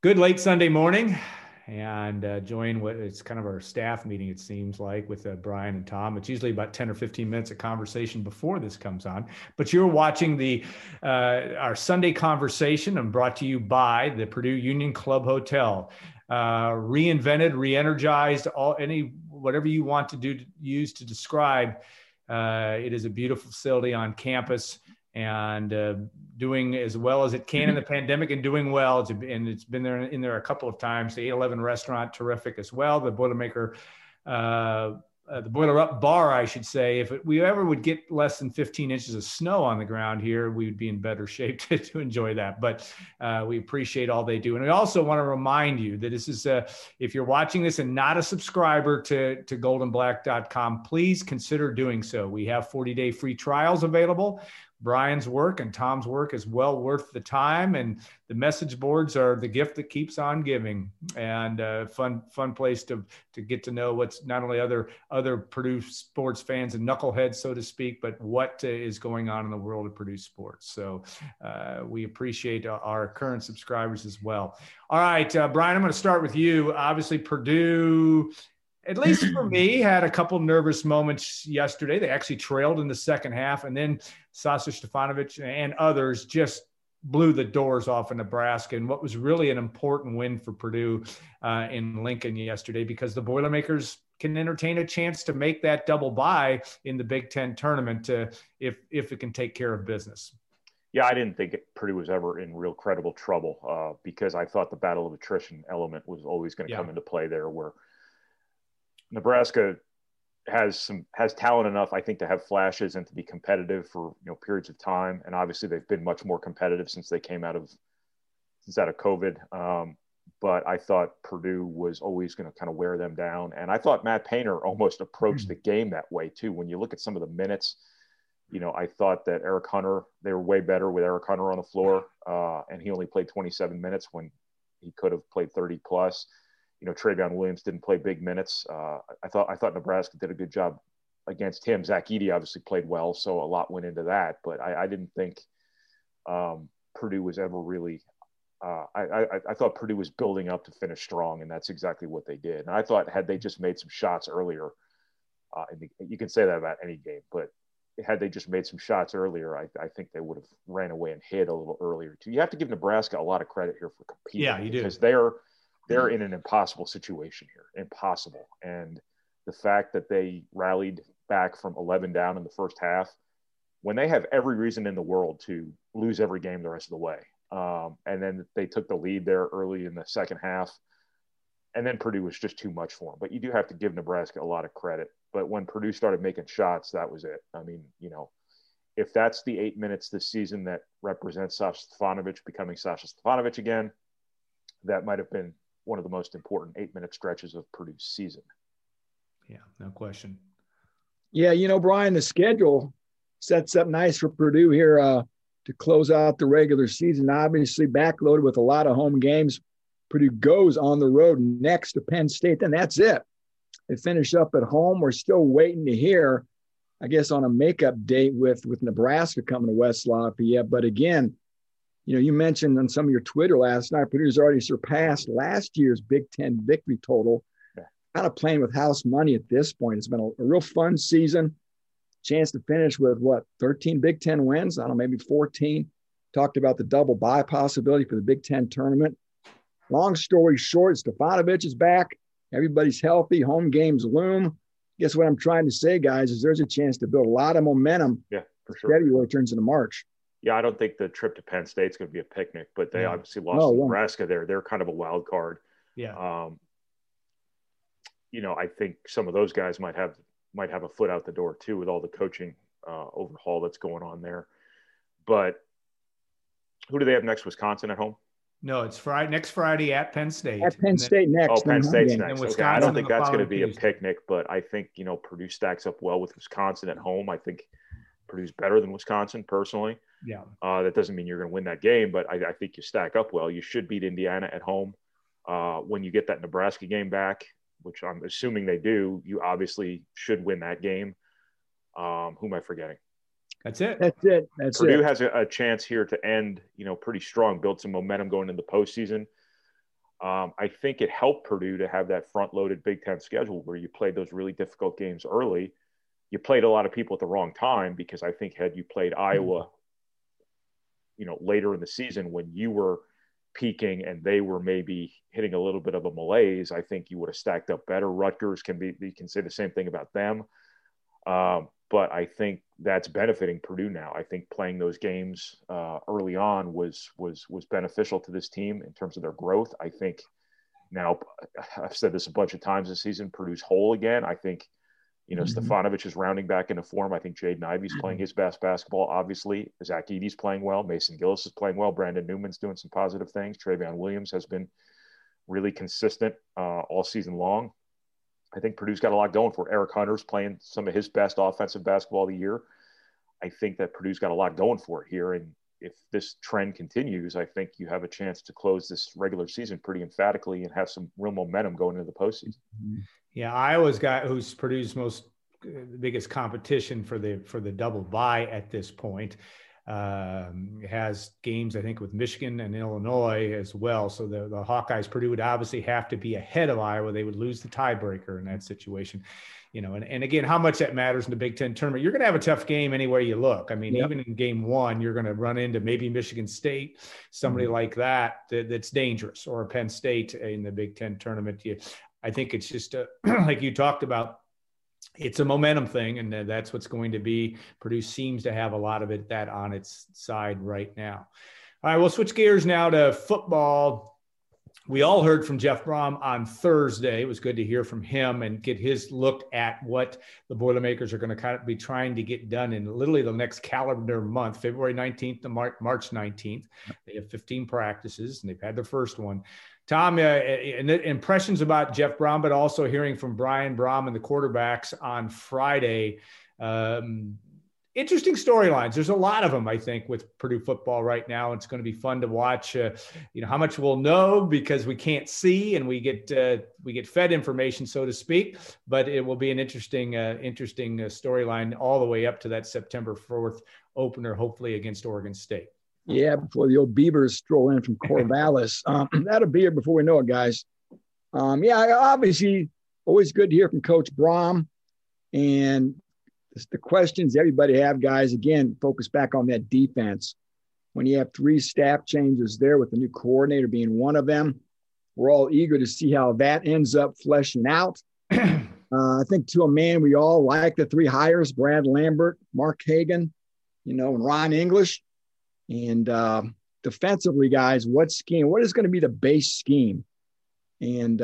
Good late Sunday morning, and join what it's kind of our staff meeting, it seems like, with Brian and Tom. It's usually about 10 or 15 minutes of conversation before this comes on. But you're watching our Sunday conversation, and brought to you by the Purdue Union Club Hotel. Reinvented, re-energized, whatever you want to use to describe. It is a beautiful facility on campus, and doing as well as it can in the pandemic, and doing well. It's been in there a couple of times. The 811 restaurant, terrific as well. The Boilermaker, the Boiler Up bar, I should say. If we ever would get less than 15 inches of snow on the ground here, we would be in better shape to enjoy that. But we appreciate all they do. And I also want to remind you that this is, if you're watching this and not a subscriber to goldenblack.com, please consider doing so. We have 40-day free trials available. Brian's work and Tom's work is well worth the time, and the message boards are the gift that keeps on giving, and fun place to get to know what's not only other Purdue sports fans and knuckleheads, so to speak, but what is going on in the world of Purdue sports. So we appreciate our current subscribers as well. All right, Brian, I'm going to start with you. Obviously, Purdue, at least for me, had a couple nervous moments yesterday. They actually trailed in the second half, and then Sasha Stefanovic and others just blew the doors off of Nebraska, and what was really an important win for Purdue in Lincoln yesterday, because the Boilermakers can entertain a chance to make that double bye in the Big Ten tournament if it can take care of business. Yeah, I didn't think Purdue was ever in real credible trouble because I thought the battle of attrition element was always going to come into play there, where Nebraska has talent enough, I think, to have flashes and to be competitive for periods of time. And obviously, they've been much more competitive since they came out of COVID. But I thought Purdue was always going to kind of wear them down. And I thought Matt Painter almost approached the game that way too. When you look at some of the minutes, I thought that Eric Hunter, they were way better with Eric Hunter on the floor, and he only played 27 minutes when he could have played 30 plus. Travion Williams didn't play big minutes. I thought Nebraska did a good job against him. Zach Edey obviously played well, so a lot went into that. But I didn't think Purdue was ever really I thought Purdue was building up to finish strong, and that's exactly what they did. And I thought had they just made some shots earlier, you can say that about any game, but had they just made some shots earlier, I think they would have ran away and hit a little earlier too. You have to give Nebraska a lot of credit here for competing. Yeah, you do. Because they're in an impossible situation here, impossible. And the fact that they rallied back from 11 down in the first half, when they have every reason in the world to lose every game the rest of the way. And then they took the lead there early in the second half. And then Purdue was just too much for them. But you do have to give Nebraska a lot of credit. But when Purdue started making shots, that was it. I mean, if that's the 8 minutes this season that represents Sasha Stefanovic becoming Sasha Stefanovic again, that might have been one of the most important 8-minute stretches of Purdue's season. Yeah, no question. Yeah, Brian, the schedule sets up nice for Purdue here to close out the regular season. Obviously backloaded with a lot of home games. Purdue goes on the road next to Penn State, then that's it. They finish up at home. We're still waiting to hear, I guess, on a makeup date with Nebraska coming to West Lafayette. But again, you mentioned on some of your Twitter last night, Purdue's already surpassed last year's Big Ten victory total. Yeah. Kind of playing with house money at this point. It's been a real fun season. Chance to finish with 13 Big Ten wins? I don't know, maybe 14. Talked about the double bye possibility for the Big Ten tournament. Long story short, Stefanovic is back. Everybody's healthy. Home games loom. Guess what I'm trying to say, guys, is there's a chance to build a lot of momentum. Yeah, for sure. February turns into March. Yeah, I don't think the trip to Penn State's going to be a picnic, but they obviously lost to Nebraska there. They're kind of a wild card. Yeah. I think some of those guys might have a foot out the door too with all the coaching overhaul that's going on there. But who do they have next? Wisconsin at home? No, it's next Friday at Penn State. At Penn State next. Oh, Penn State's next. Okay. I don't think that's going to be a picnic, but I think, Purdue stacks up well with Wisconsin at home. I think Purdue's better than Wisconsin personally. Yeah. That doesn't mean you're going to win that game, but I think you stack up well. You should beat Indiana at home. When you get that Nebraska game back, which I'm assuming they do, you obviously should win that game. Who am I forgetting? That's it. Purdue has a chance here to end, pretty strong, build some momentum going into the postseason. I think it helped Purdue to have that front-loaded Big Ten schedule where you played those really difficult games early. You played a lot of people at the wrong time, because I think had you played Iowa, later in the season when you were peaking and they were maybe hitting a little bit of a malaise, I think you would have stacked up better. Rutgers you can say the same thing about them. But I think that's benefiting Purdue now. I think playing those games early on was beneficial to this team in terms of their growth. I think now, I've said this a bunch of times this season, Purdue's whole again. I think, Stefanovic is rounding back into form. I think Jaden Ivey's playing his best basketball, obviously. Zach Edey's playing well. Mason Gillis is playing well. Brandon Newman's doing some positive things. Travion Williams has been really consistent all season long. I think Purdue's got a lot going for it. Eric Hunter's playing some of his best offensive basketball of the year. I think that Purdue's got a lot going for it here. And if this trend continues, I think you have a chance to close this regular season pretty emphatically and have some real momentum going into the postseason. Yeah, Iowa's got who's Purdue's biggest competition for the double bye at this point. Has games, I think, with Michigan and Illinois as well. So the Hawkeyes, Purdue would obviously have to be ahead of Iowa. They would lose the tiebreaker in that situation. And again, how much that matters in the Big Ten tournament. You're going to have a tough game anywhere you look. I mean, even in game one, you're going to run into maybe Michigan State, somebody like that's dangerous, or Penn State in the Big Ten tournament. I think it's just like you talked about, it's a momentum thing, and that's what's going to be. Purdue seems to have a lot of that on its side right now. All right, we'll switch gears now to football. We all heard from Jeff Brom on Thursday. It was good to hear from him and get his look at what the Boilermakers are going to kind of be trying to get done in literally the next calendar month, February 19th to March 19th. They have 15 practices, and they've had their first one. Tom, impressions about Jeff Brom, but also hearing from Brian Brom and the quarterbacks on Friday. Interesting storylines. There's a lot of them, I think, with Purdue football right now. It's going to be fun to watch. How much we'll know because we can't see and we get fed information, so to speak. But it will be an interesting storyline all the way up to that September 4th opener, hopefully against Oregon State. Yeah, before the old Beavers stroll in from Corvallis. That'll be here before we know it, guys. Obviously, always good to hear from Coach Brom. And the questions everybody have, guys, again, focus back on that defense. When you have 3 staff changes there with the new coordinator being one of them, we're all eager to see how that ends up fleshing out. I think to a man, we all like the 3 hires, Brad Lambert, Mark Hagan, and Ron English. And defensively, guys, what is going to be the base scheme? And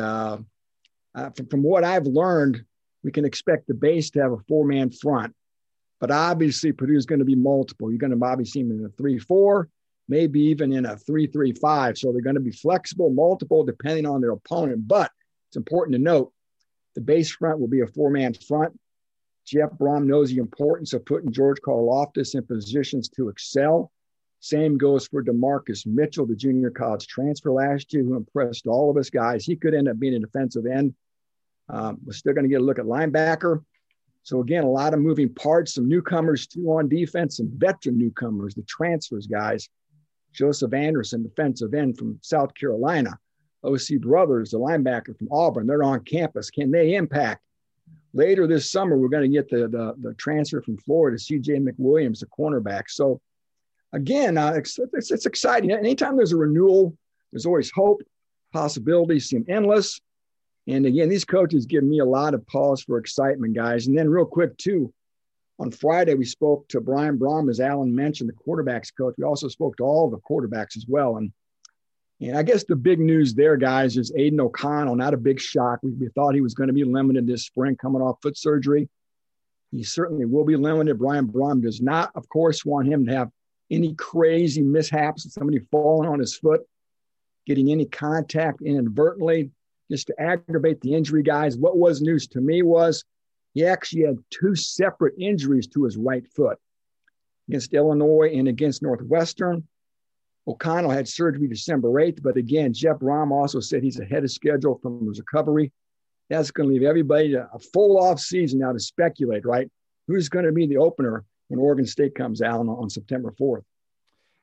from what I've learned, we can expect the base to have a 4-man front. But obviously, Purdue is going to be multiple. You're going to obviously see them in a 3-4, maybe even in a 3-3-5. So they're going to be flexible, multiple, depending on their opponent. But it's important to note, the base front will be a 4-man front. Jeff Brom knows the importance of putting George Karlaftis in positions to excel. Same goes for DeMarcus Mitchell, the junior college transfer last year, who impressed all of us guys. He could end up being a defensive end. We're still going to get a look at linebacker. So, again, a lot of moving parts, some newcomers, too, on defense, some veteran newcomers, the transfers guys. Joseph Anderson, defensive end from South Carolina. O.C. Brothers, the linebacker from Auburn. They're on campus. Can they impact? Later this summer, we're going to get the transfer from Florida, C.J. McWilliams, the cornerback. So, again, it's exciting. Anytime there's a renewal, there's always hope. Possibilities seem endless. And again, these coaches give me a lot of pause for excitement, guys. And then real quick, too, on Friday, we spoke to Brian Brom, as Alan mentioned, the quarterbacks coach. We also spoke to all the quarterbacks as well. And I guess the big news there, guys, is Aiden O'Connell. Not a big shock. We thought he was going to be limited this spring coming off foot surgery. He certainly will be limited. Brian Brom does not, of course, want him to have any crazy mishaps, somebody falling on his foot, getting any contact inadvertently, just to aggravate the injury, guys. What was news to me was he actually had 2 separate injuries to his right foot against Illinois and against Northwestern. O'Connell had surgery December 8th, but again, Jeff Brom also said he's ahead of schedule from his recovery. That's going to leave everybody a full off season now to speculate, right? Who's going to be the opener when Oregon State comes out on September 4th?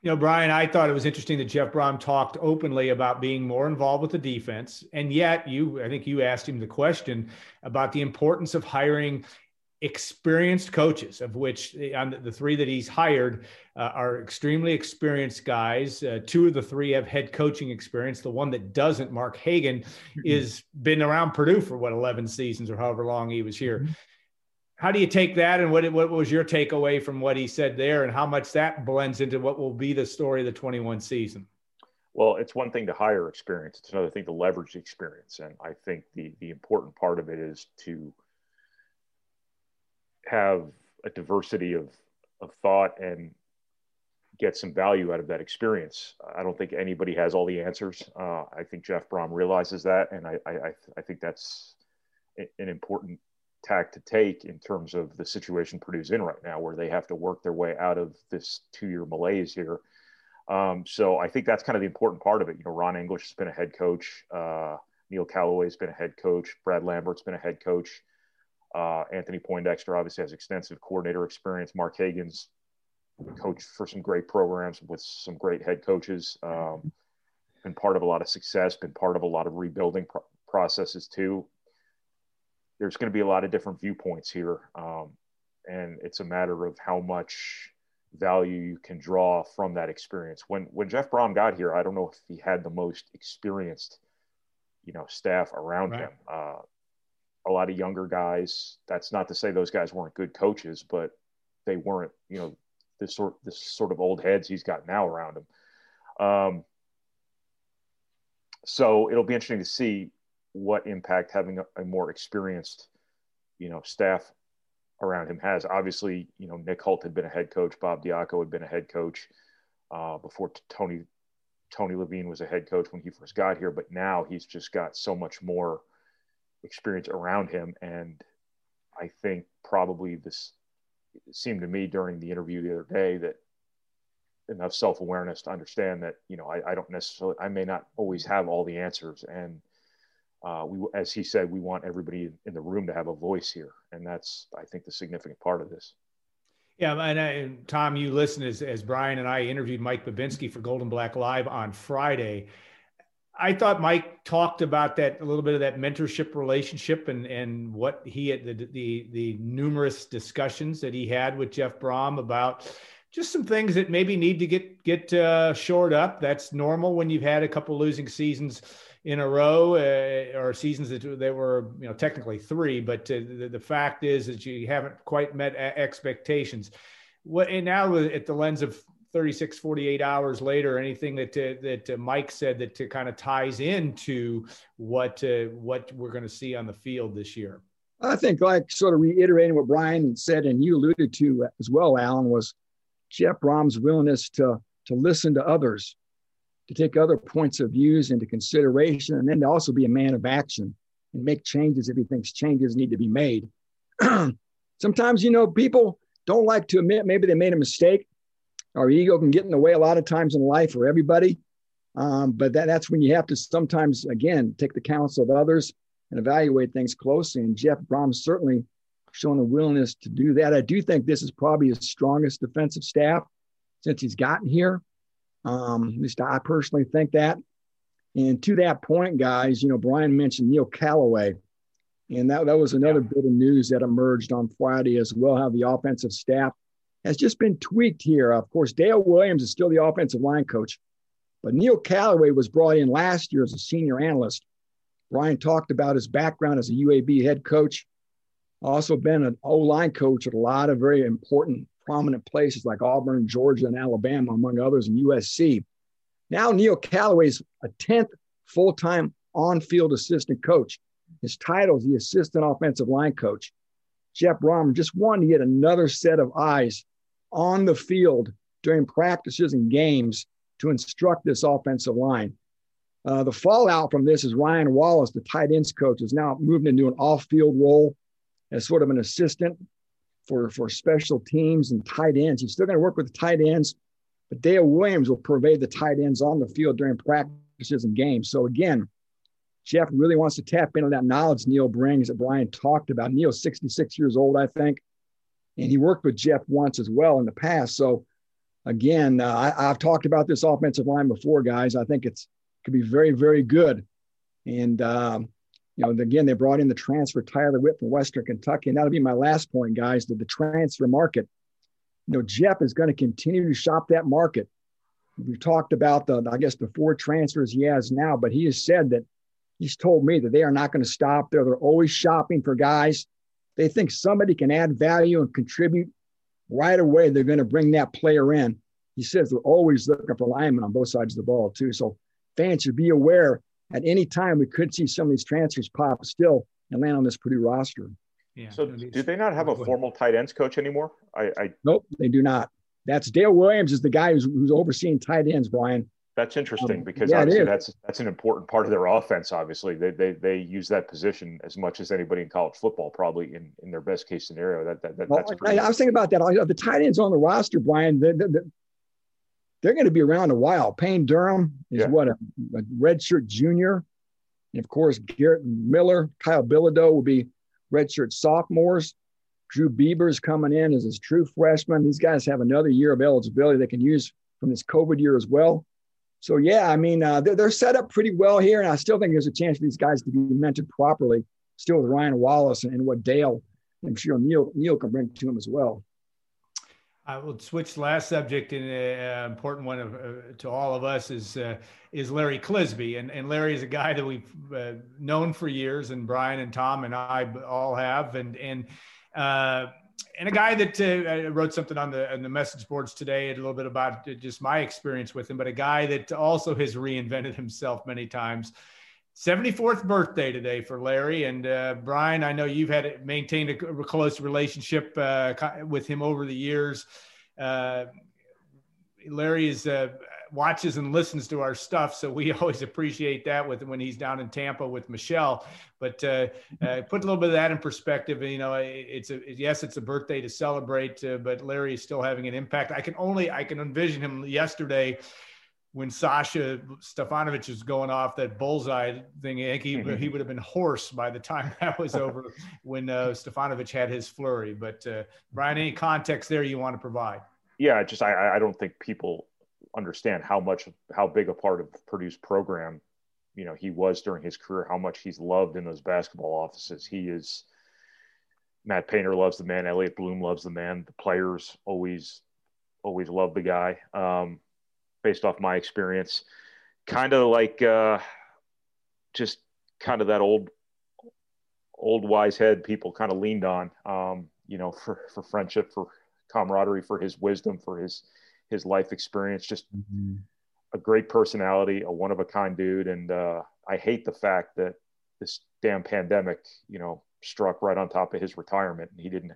You know, Brian, I thought it was interesting that Jeff Brom talked openly about being more involved with the defense. And yet I think you asked him the question about the importance of hiring experienced coaches, of which on the three that he's hired are extremely experienced guys. Two of the three have head coaching experience. The one that doesn't, Mark Hagan, is been around Purdue for 11 seasons or however long he was here. How do you take that, and what was your takeaway from what he said there, and how much that blends into what will be the story of the 21 season? Well, it's one thing to hire experience. It's another thing to leverage the experience. And I think the important part of it is to have a diversity of thought and get some value out of that experience. I don't think anybody has all the answers. I think Jeff Brom realizes that. And I think that's an important tack to take in terms of the situation Purdue's in right now, where they have to work their way out of this 2-year malaise here. So I think that's kind of the important part of it. You know, Ron English has been a head coach. Neil Callaway has been a head coach. Brad Lambert's been a head coach. Anthony Poindexter obviously has extensive coordinator experience. Mark Hagan's coached for some great programs with some great head coaches. Been part of a lot of success, been part of a lot of rebuilding processes too. There's going to be a lot of different viewpoints here. And it's a matter of how much value you can draw from that experience. When Jeff Brom got here, I don't know if he had the most experienced, staff around him. A lot of younger guys. That's not to say those guys weren't good coaches, but they weren't, this sort of old heads he's got now around him. So it'll be interesting to see what impact having a more experienced, staff around him has. Obviously, Nick Holt had been a head coach. Bob Diaco had been a head coach before Tony Levine was a head coach when he first got here. But now he's just got so much more experience around him. And I think probably this seemed to me during the interview the other day that enough self-awareness to understand that, I don't necessarily, I may not always have all the answers. And as he said, we want everybody in the room to have a voice here. And that's, I think, the significant part of this. Yeah. And Tom, you listened as Brian and I interviewed Mike Babinski for Golden Black Live on Friday. I thought Mike talked about that, a little bit of that mentorship relationship and what he had, the numerous discussions that he had with Jeff Brom about just some things that maybe need to get shored up. That's normal when you've had a couple losing seasons in a row, or seasons that they were, technically 3, but the fact is that you haven't quite met expectations. And now at the lens of 36, 48 hours later, anything that Mike said that kind of ties into what we're going to see on the field this year? I think, like sort of reiterating what Brian said, and you alluded to as well, Alan, was Jeff Brom's willingness to listen to others, to take other points of views into consideration, and then to also be a man of action and make changes if he thinks changes need to be made. Sometimes, people don't like to admit maybe they made a mistake. Our ego can get in the way a lot of times in life for everybody. But that's when you have to sometimes, again, take the counsel of others and evaluate things closely. And Jeff Brom's certainly shown a willingness to do that. I do think this is probably his strongest defensive staff since he's gotten here. At least I personally think that. And to that point, guys, Brian mentioned Neil Callaway. And that was another bit of news that emerged on Friday as well, how the offensive staff has just been tweaked here. Of course, Dale Williams is still the offensive line coach, but Neil Callaway was brought in last year as a senior analyst. Brian talked about his background as a UAB head coach, also been an O-line coach at a lot of very important, prominent places like Auburn, Georgia, and Alabama, among others, and USC. Now Neil Callaway's a 10th full-time on-field assistant coach. His title is the assistant offensive line coach. Jeff Brom just wanted to get another set of eyes on the field during practices and games to instruct this offensive line. The fallout from this is Ryan Wallace, the tight ends coach, is now moving into an off-field role as sort of an assistant for special teams and tight ends. He's still going to work with the tight ends, but Dale Williams will pervade the tight ends on the field during practices and games. So again, Jeff really wants to tap into that knowledge Neil brings that Brian talked about. Neil's 66 years old, I think, and he worked with Jeff once as well in the past. So again, I've talked about this offensive line before, guys. I think could be very, very good. And, again, they brought in the transfer Tyler Witt from Western Kentucky. And that'll be my last point, guys, the transfer market. Jeff is going to continue to shop that market. We've talked about the 4 transfers he has now, but he has said that he's told me that they are not going to stop there. They're always shopping for guys. They think somebody can add value and contribute right away. They're going to bring that player in. He says they're always looking for linemen on both sides of the ball too. So fans should be aware at any time we could see some of these transfers pop still and land on this Purdue roster. Yeah. So do they not have a formal tight ends coach anymore? Nope, they do not. That's Dale Williams is the guy who's overseeing tight ends, Brian. That's interesting because obviously that's an important part of their offense. Obviously, they use that position as much as anybody in college football, probably in their best case scenario. I was thinking about that. The tight ends on the roster, Brian, they're going to be around a while. Payne Durham is a redshirt junior, and of course Garrett Miller, Kyle Bilodeau will be redshirt sophomores. Drew Bieber's coming in as his true freshman. These guys have another year of eligibility they can use from this COVID year as well. So, they're set up pretty well here, and I still think there's a chance for these guys to be mentored properly, still with Ryan Wallace and what Dale and I'm sure Neil can bring to him as well. I will switch the last subject, and an important one to all of us is Larry Clisby. And Larry is a guy that we've known for years, and Brian and Tom and I all have, and a guy that I wrote something on the message boards today, a little bit about just my experience with him, but a guy that also has reinvented himself many times. 74th birthday today for Larry. And Brian, I know you've maintained a close relationship with him over the years. Larry watches and listens to our stuff, so we always appreciate that when he's down in Tampa with Michelle. But put a little bit of that in perspective. It's a birthday to celebrate, but Larry is still having an impact. I can envision him yesterday when Sasha Stefanovic was going off that bullseye thing. I think he would have been hoarse by the time that was over when Stefanovic had his flurry. But Brian, any context there you want to provide? Yeah, I don't think people understand how big a part of Purdue's program, he was during his career, how much he's loved in those basketball offices. Matt Painter loves the man. Elliot Bloom loves the man. The players always love the guy. Based off my experience, kind of like just kind of that old wise head people kind of leaned on, for friendship, for camaraderie, for his wisdom, for his life experience, just a great personality, a one-of-a-kind dude. And I hate the fact that this damn pandemic, struck right on top of his retirement, and he didn't,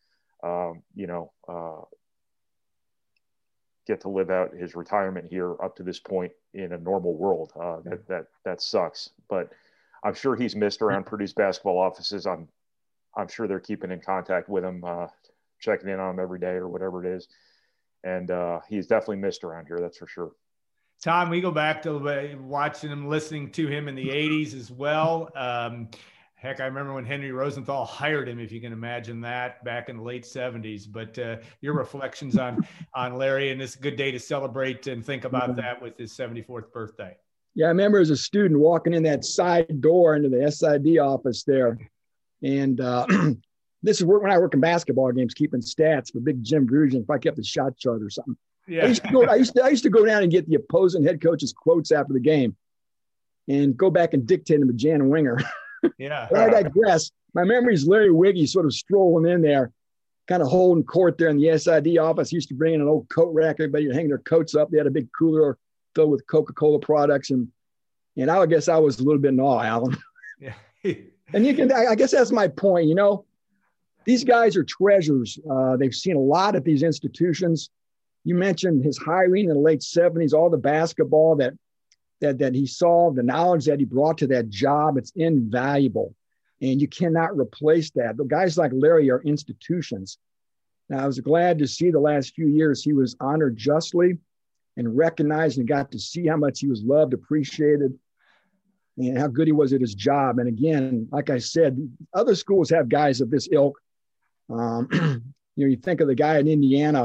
get to live out his retirement here up to this point in a normal world. That sucks, but I'm sure he's missed around Purdue's basketball offices. I'm sure they're keeping in contact with him, checking in on him every day or whatever it is. And he's definitely missed around here. That's for sure. Tom, we go back to watching him, listening to him in the 80s as well. Heck, I remember when Henry Rosenthal hired him, if you can imagine that, back in the late 70s. But your reflections on Larry, and it's a good day to celebrate and think about that with his 74th birthday. Yeah, I remember as a student walking in that side door into the SID office there. And this is when I work in basketball games, keeping stats for Big Jim Grugian if I kept a shot chart or something. Yeah. I used to go down and get the opposing head coach's quotes after the game and go back and dictate them to Jan Winger. Yeah. But I digress. My memory is Larry Wiggy sort of strolling in there, kind of holding court there in the SID office. He used to bring in an old coat rack. Everybody would hang their coats up. They had a big cooler filled with Coca-Cola products. And I guess I was a little bit in awe, Alan. Yeah. And I guess that's my point. These guys are treasures. They've seen a lot at these institutions. You mentioned his hiring in the late 70s, all the basketball that he saw, the knowledge that he brought to that job. It's invaluable, and you cannot replace that. The guys like Larry are institutions. Now, I was glad to see the last few years he was honored justly and recognized, and got to see how much he was loved, appreciated, and how good he was at his job. And again, like I said, other schools have guys of this ilk. You think of the guy in Indiana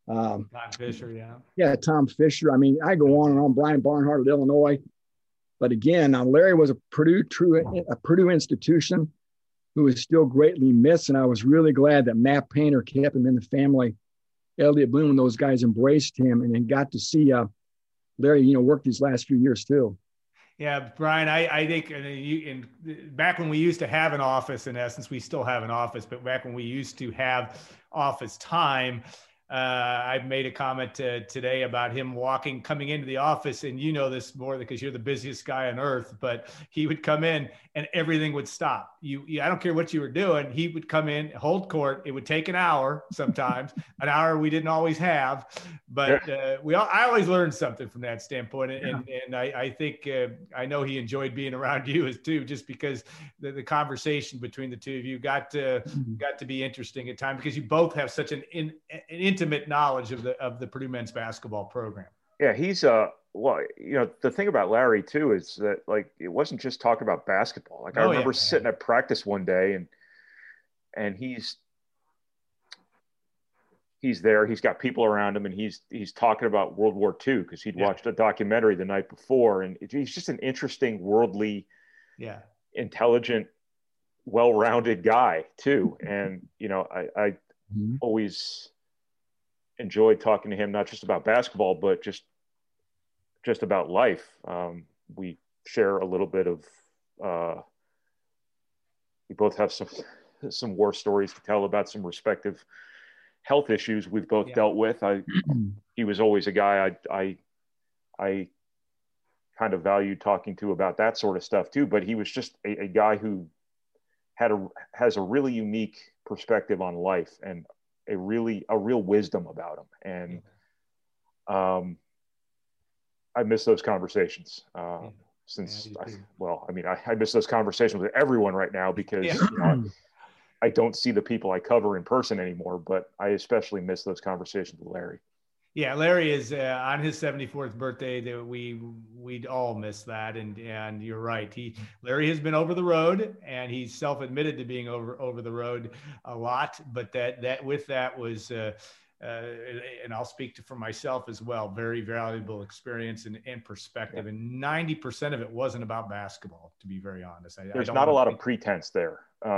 Tom Fisher, yeah. Yeah, Tom Fisher. I mean, I go on and on. Brian Barnhart at Illinois. But again, Larry was a Purdue institution who is still greatly missed. And I was really glad that Matt Painter kept him in the family. Elliot Bloom and those guys embraced him and then got to see Larry, work these last few years too. Yeah, Brian, I think back when we used to have an office, in essence, we still have an office, but back when we used to have office time, I've made a comment today about him coming into the office, and you know this more because you're the busiest guy on earth, but he would come in and everything would stop. I don't care what you were doing. He would come in, hold court. It would take an hour sometimes, an hour we didn't always have, but I always learned something from that standpoint. And I think I know he enjoyed being around you as too, just because the conversation between the two of you got to be interesting at times because you both have such an intimate knowledge of the Purdue men's basketball program. Yeah, he's well, the thing about Larry too is that it wasn't just talking about basketball. I remember sitting at practice one day and he's there, he's got people around him and he's talking about World War II because he'd watched a documentary the night before, and he's just an interesting, worldly, intelligent, well-rounded guy too. And I always enjoyed talking to him, not just about basketball, but just about life. We share a little bit of, we both have some war stories to tell about some respective health issues we've both dealt with. He was always a guy I kind of valued talking to about that sort of stuff too, but he was just a guy who has a really unique perspective on life and a real wisdom about him. And I miss those conversations I miss those conversations with everyone right now because I don't see the people I cover in person anymore, but I especially miss those conversations with Larry. Yeah, Larry is on his 74th birthday. That we'd all miss that, and you're right. Larry has been over the road, and he's self-admitted to being over the road a lot. But that was, and I'll speak for myself as well. Very valuable experience and perspective, and 90% of it wasn't about basketball. To be very honest, there's not a lot of pretense there.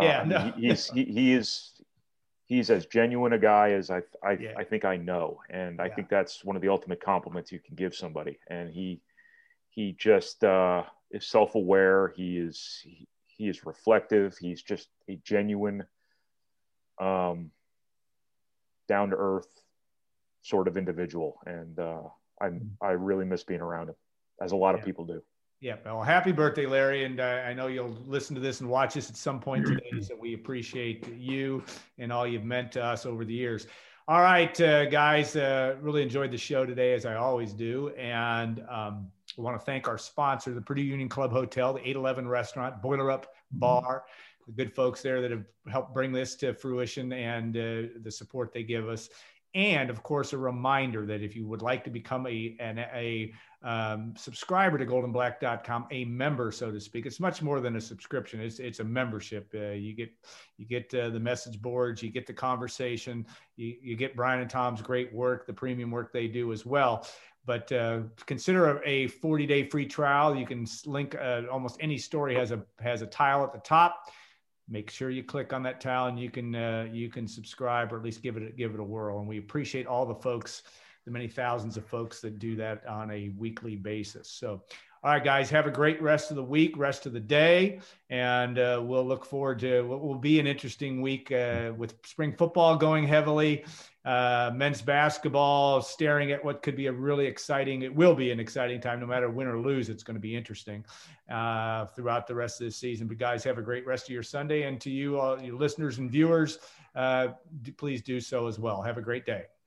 He's as genuine a guy as I think I know. And I think that's one of the ultimate compliments you can give somebody. And he just is self-aware. He is reflective. He's just a genuine, down to earth sort of individual. And I really miss being around him, as a lot of people do. Yeah. Well, happy birthday, Larry. And I know you'll listen to this and watch this at some point today. So we appreciate you and all you've meant to us over the years. All right, guys, really enjoyed the show today, as I always do. And we want to thank our sponsor, the Purdue Union Club Hotel, the 811 Restaurant, Boiler Up Bar, the good folks there that have helped bring this to fruition and the support they give us. And of course, a reminder that if you would like to become a subscriber to goldenblack.com, a member, so to speak, it's much more than a subscription. It's a membership. You get the message boards, you get the conversation, you get Brian and Tom's great work, the premium work they do as well. But consider a 40-day free trial. You can link almost any story has a tile at the top. Make sure you click on that tile and you can subscribe or at least give it a whirl. And we appreciate all the folks, the many thousands of folks that do that on a weekly basis. So, all right, guys, have a great rest of the week, rest of the day. And we'll look forward to what will be an interesting week with spring football going heavily, men's basketball staring at what could be it will be an exciting time, no matter win or lose. It's going to be interesting throughout the rest of the season. But guys, have a great rest of your Sunday. And to you, all your listeners and viewers, please do so as well. Have a great day.